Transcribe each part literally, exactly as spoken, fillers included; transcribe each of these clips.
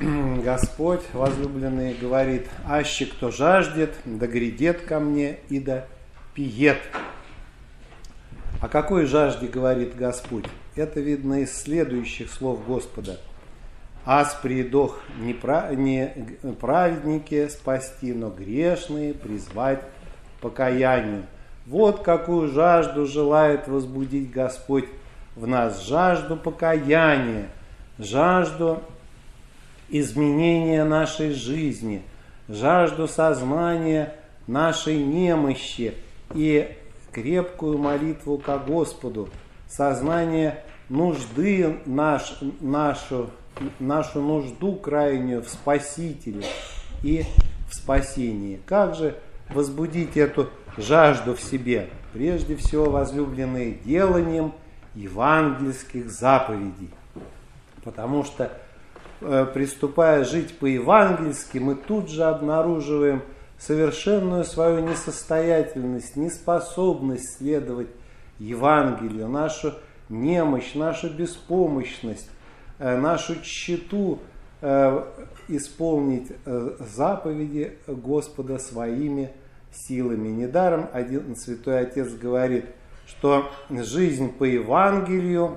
Господь, возлюбленный, говорит: «Аще кто жаждет, да грядет ко мне и да пиет». О какой жажде говорит Господь? Это видно из следующих слов Господа. «Аз приедох не, прав... не праведники спасти, но грешные призвать к покаянию». Вот какую жажду желает возбудить Господь в нас. Жажду покаяния, жажду изменения нашей жизни, жажду сознания нашей немощи и крепкую молитву ко Господу, сознание нужды наш, нашу, нашу нужду крайнюю в Спасителе и в спасении. Как же возбудить эту жажду в себе? Прежде всего, возлюбленные, деланием евангельских заповедей. Потому что, приступая жить по-евангельски, мы тут же обнаруживаем совершенную свою несостоятельность, неспособность следовать Евангелию, нашу немощь, нашу беспомощность, нашу тщету исполнить заповеди Господа своими силами. Недаром один святой отец говорит, что жизнь по Евангелию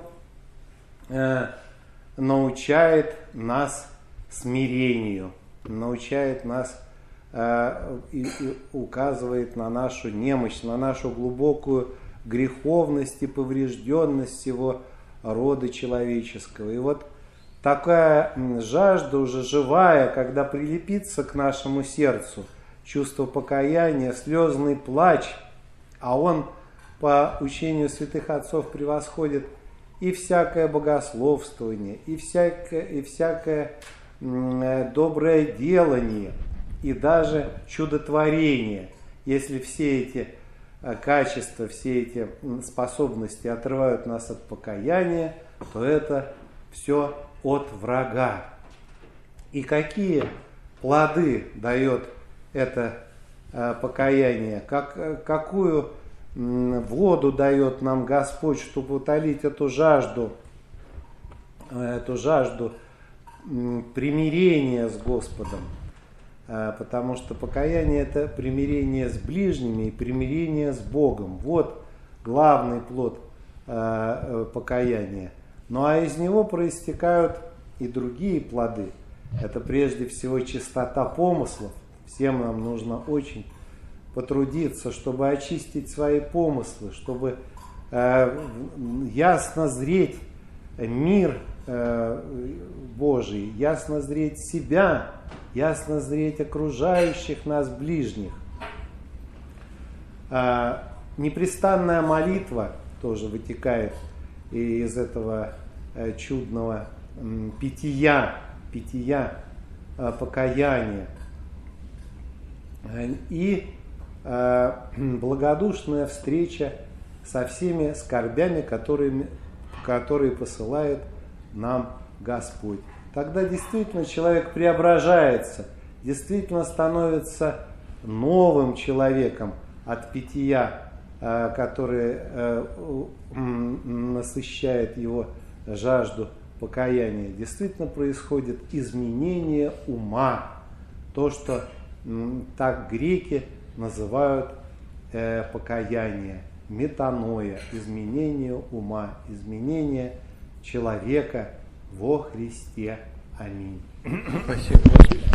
научает нас смирению, научает нас э, и, и указывает на нашу немощь, на нашу глубокую греховность и поврежденность всего рода человеческого. И вот такая жажда уже живая, когда прилепится к нашему сердцу чувство покаяния, слезный плач, а он по учению святых отцов превосходит и всякое богословствование, и всякое, и всякое м, доброе делание, и даже чудотворение. Если все эти э, качества, все эти способности отрывают нас от покаяния, то это все от врага. И какие плоды дает это э, покаяние? Как, какую воду дает нам Господь, чтобы утолить эту жажду, эту жажду примирения с Господом. Потому что покаяние – это примирение с ближними и примирение с Богом. Вот главный плод покаяния. Ну а из него проистекают и другие плоды. Это прежде всего чистота помыслов. Всем нам нужно очень потрудиться, чтобы очистить свои помыслы, чтобы э, ясно зреть мир э, Божий, ясно зреть себя, ясно зреть окружающих нас ближних. Э, непрестанная молитва тоже вытекает из этого э, чудного э, питья, питья э, покаяния. И благодушная встреча со всеми скорбями, которые, которые посылает нам Господь. Тогда действительно человек преображается, действительно становится новым человеком от питья, которое насыщает его жажду покаяния. Действительно происходит изменение ума, то, что так греки называют э, покаяние, метаноя, изменение ума, изменение человека во Христе. Аминь. Спасибо, Господи.